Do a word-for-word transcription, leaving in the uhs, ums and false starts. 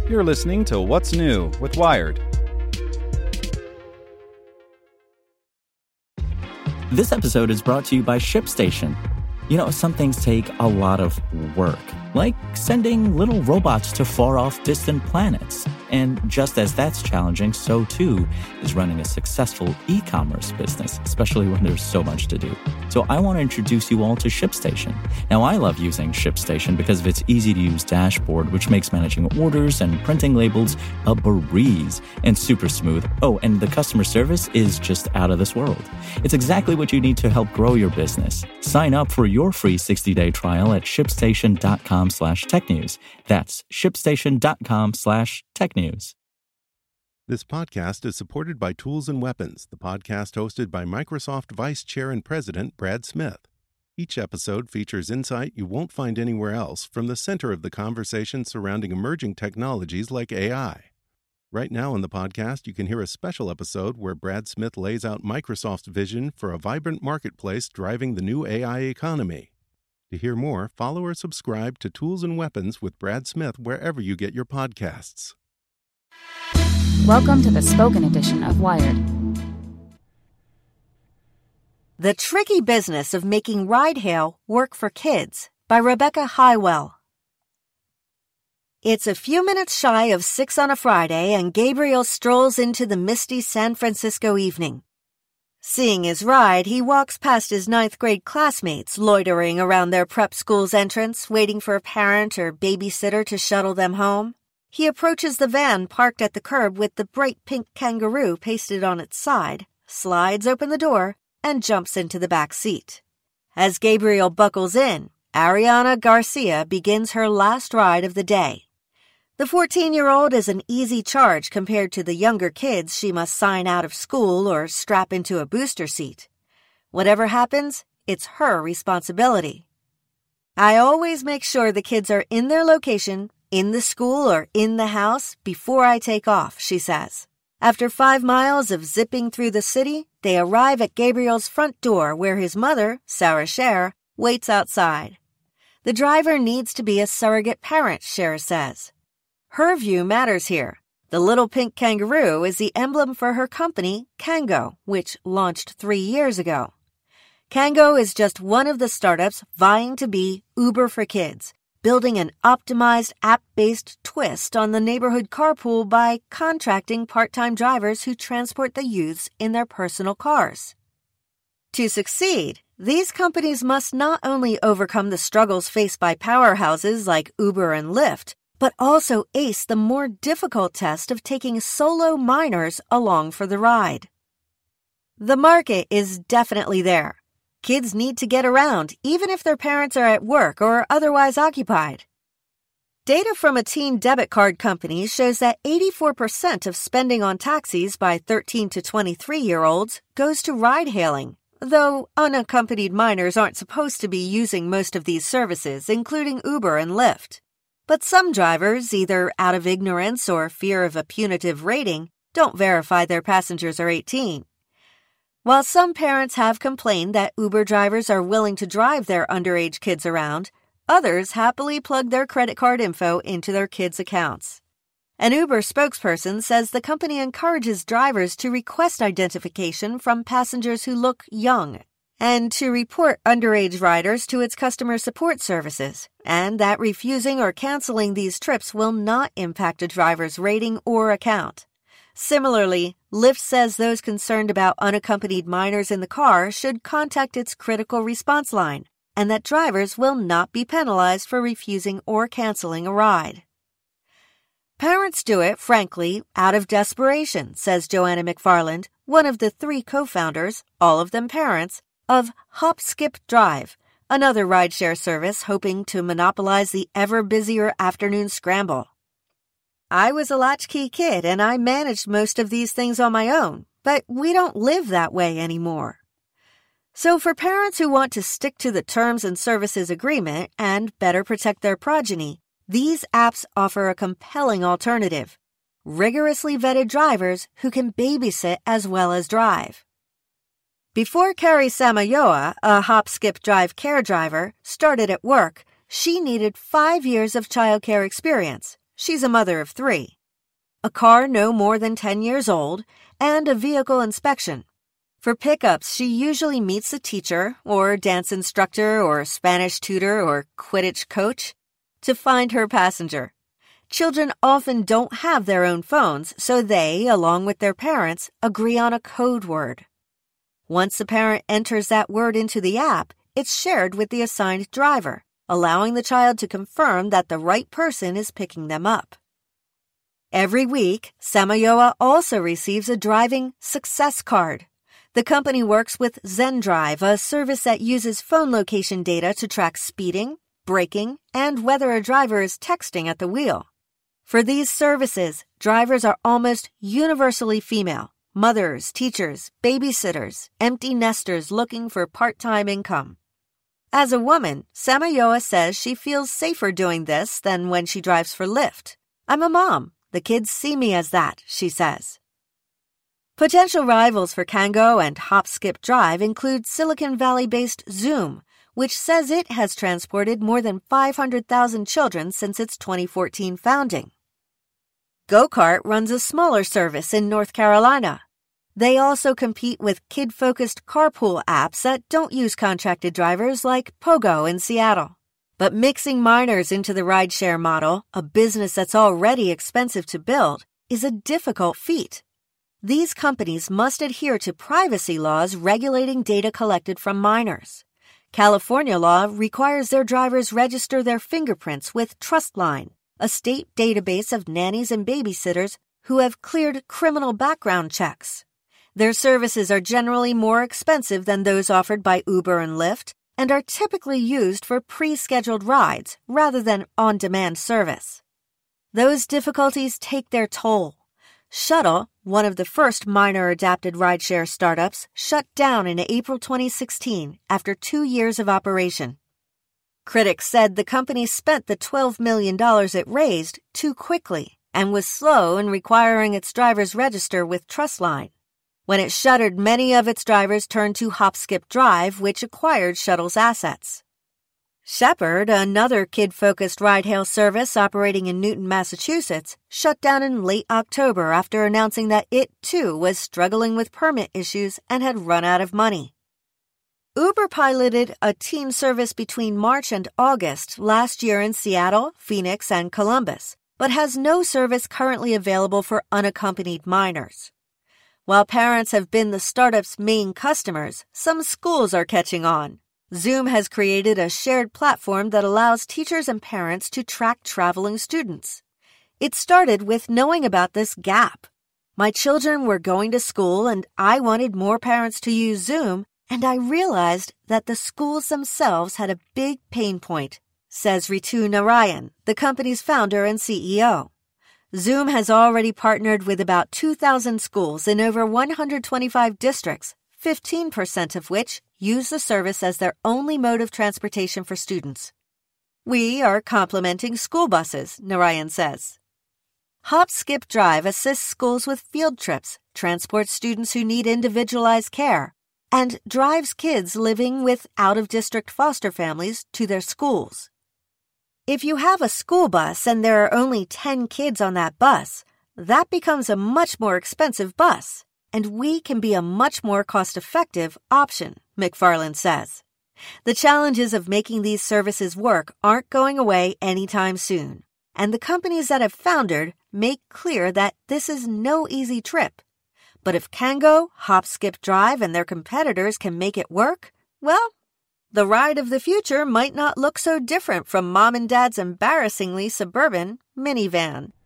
You're listening to What's New with Wired. This episode is brought to you by ShipStation. You know, some things take a lot of work, like sending little robots to far-off distant planets. And just as that's challenging, so too is running a successful e-commerce business, especially when there's so much to do. So I want to introduce you all to ShipStation. Now, I love using ShipStation because of its easy-to-use dashboard, which makes managing orders and printing labels a breeze and super smooth. Oh, and the customer service is just out of this world. It's exactly what you need to help grow your business. Sign up for your free sixty-day trial at shipstation.com slash technews. That's shipstation.com slash technews. This podcast is supported by Tools and Weapons, the podcast hosted by Microsoft Vice Chair and President Brad Smith. Each episode features insight you won't find anywhere else from the center of the conversation surrounding emerging technologies like A I. Right now on the podcast, you can hear a special episode where Brad Smith lays out Microsoft's vision for a vibrant marketplace driving the new A I economy. To hear more, follow or subscribe to Tools and Weapons with Brad Smith wherever you get your podcasts. Welcome to the spoken edition of Wired. The Tricky Business of Making Ride-Hail Work for Kids by Rebecca Highwell. It's a few minutes shy of six on a Friday, and Gabriel strolls into the misty San Francisco evening. Seeing his ride, he walks past his ninth grade classmates loitering around their prep school's entrance, waiting for a parent or babysitter to shuttle them home. He approaches the van parked at the curb with the bright pink kangaroo pasted on its side, slides open the door, and jumps into the back seat. As Gabriel buckles in, Ariana Garcia begins her last ride of the day. The fourteen-year-old is an easy charge compared to the younger kids she must sign out of school or strap into a booster seat. Whatever happens, it's her responsibility. I always make sure the kids are in their location, in the school or in the house before I take off, she says. After five miles of zipping through the city, they arrive at Gabriel's front door where his mother, Sarah Scher, waits outside. The driver needs to be a surrogate parent, Scher says. Her view matters here. The little pink kangaroo is the emblem for her company, Kango, which launched three years ago. Kango is just one of the startups vying to be Uber for kids, building an optimized app-based twist on the neighborhood carpool by contracting part-time drivers who transport the youths in their personal cars. To succeed, these companies must not only overcome the struggles faced by powerhouses like Uber and Lyft, but also ace the more difficult test of taking solo minors along for the ride. The market is definitely there. Kids need to get around, even if their parents are at work or otherwise occupied. Data from a teen debit card company shows that eighty-four percent of spending on taxis by thirteen to twenty-three-year-olds goes to ride-hailing, though unaccompanied minors aren't supposed to be using most of these services, including Uber and Lyft. But some drivers, either out of ignorance or fear of a punitive rating, don't verify their passengers are eighteen. While some parents have complained that Uber drivers are willing to drive their underage kids around, others happily plug their credit card info into their kids' accounts. An Uber spokesperson says the company encourages drivers to request identification from passengers who look young, and to report underage riders to its customer support services, and that refusing or canceling these trips will not impact a driver's rating or account. Similarly, Lyft says those concerned about unaccompanied minors in the car should contact its critical response line, and that drivers will not be penalized for refusing or canceling a ride. Parents do it, frankly, out of desperation, says Joanna McFarland, one of the three co-founders, all of them parents, of Hop Skip Drive, another rideshare service hoping to monopolize the ever-busier afternoon scramble. I was a latchkey kid and I managed most of these things on my own, but we don't live that way anymore. So for parents who want to stick to the terms and services agreement and better protect their progeny, these apps offer a compelling alternative: rigorously vetted drivers who can babysit as well as drive. Before Carrie Samayoa, a Hop Skip Drive care driver, started at work, she needed five years of childcare experience. She's a mother of three. A car no more than ten years old, and a vehicle inspection. For pickups, she usually meets a teacher or dance instructor or Spanish tutor or Quidditch coach to find her passenger. Children often don't have their own phones, so they, along with their parents, agree on a code word. Once the parent enters that word into the app, it's shared with the assigned driver, allowing the child to confirm that the right person is picking them up. Every week, Samayoa also receives a driving success card. The company works with ZenDrive, a service that uses phone location data to track speeding, braking, and whether a driver is texting at the wheel. For these services, drivers are almost universally female, mothers, teachers, babysitters, empty nesters looking for part-time income. As a woman, Samayoa says she feels safer doing this than when she drives for Lyft. I'm a mom. The kids see me as that, she says. Potential rivals for Kango and Hop Skip Drive include Silicon Valley-based Zoom, which says it has transported more than five hundred thousand children since its twenty fourteen founding. Go-Kart runs a smaller service in North Carolina. They also compete with kid-focused carpool apps that don't use contracted drivers like Pogo in Seattle. But mixing minors into the rideshare model, a business that's already expensive to build, is a difficult feat. These companies must adhere to privacy laws regulating data collected from minors. California law requires their drivers register their fingerprints with Trustline, a state database of nannies and babysitters who have cleared criminal background checks. Their services are generally more expensive than those offered by Uber and Lyft, and are typically used for pre-scheduled rides rather than on-demand service. Those difficulties take their toll. Shuttle, one of the first minor-adapted rideshare startups, shut down in April twenty sixteen after two years of operation. Critics said the company spent the twelve million dollars it raised too quickly and was slow in requiring its drivers register with Trustline. When it shuttered, many of its drivers turned to Hop Skip Drive, which acquired Shuttle's assets. Shepherd, another kid-focused ride-hail service operating in Newton, Massachusetts, shut down in late October after announcing that it, too, was struggling with permit issues and had run out of money. Uber piloted a teen service between March and August last year in Seattle, Phoenix, and Columbus, but has no service currently available for unaccompanied minors. While parents have been the startup's main customers, some schools are catching on. Zoom has created a shared platform that allows teachers and parents to track traveling students. It started with knowing about this gap. My children were going to school and I wanted more parents to use Zoom, and I realized that the schools themselves had a big pain point, says Ritu Narayan, the company's founder and C E O. Zoom has already partnered with about two thousand schools in over one hundred twenty-five districts, fifteen percent of which use the service as their only mode of transportation for students. We are complementing school buses, Narayan says. Hop Skip Drive assists schools with field trips, transports students who need individualized care, and drives kids living with out-of-district foster families to their schools. If you have a school bus and there are only ten kids on that bus, that becomes a much more expensive bus, and we can be a much more cost-effective option, McFarland says. The challenges of making these services work aren't going away anytime soon, and the companies that have foundered make clear that this is no easy trip. But if Kango, Hop Skip Drive, and their competitors can make it work, well, the ride of the future might not look so different from mom and dad's embarrassingly suburban minivan.